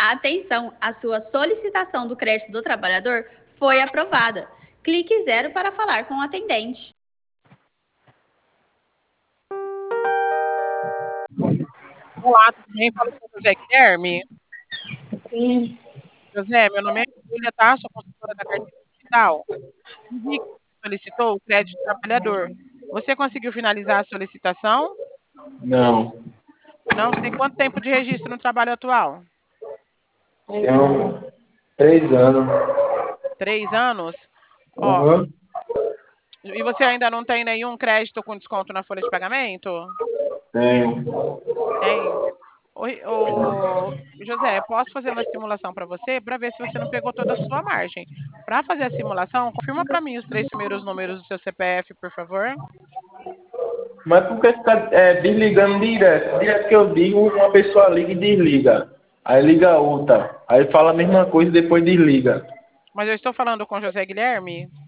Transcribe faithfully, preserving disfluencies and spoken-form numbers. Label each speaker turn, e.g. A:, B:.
A: Atenção, a sua solicitação do crédito do trabalhador foi aprovada. Clique zero para falar com o atendente.
B: Olá, tudo bem? Fala com o José Guilherme.
C: Sim.
B: José, meu nome é Júlia, tá? Sou consultora da Carteira Digital. Vi que você solicitou o crédito trabalhador. Você conseguiu finalizar a solicitação?
C: Não.
B: Não? Você tem quanto tempo de registro no trabalho atual?
C: Tenho três anos.
B: Três anos? Ó,
C: Uhum.
B: e você ainda não tem nenhum crédito com desconto na folha de pagamento?
C: Tenho.
B: Tem. Oi, ô, José, posso fazer uma simulação para você para ver se você não pegou toda a sua margem. Para fazer a simulação, confirma para mim os três primeiros números do seu C P F, por favor.
C: Mas por que você está é, desligando direto? Direto que eu digo, uma pessoa liga e desliga. Aí liga outra. Aí fala a mesma coisa e depois desliga.
B: Mas eu estou falando com José Guilherme?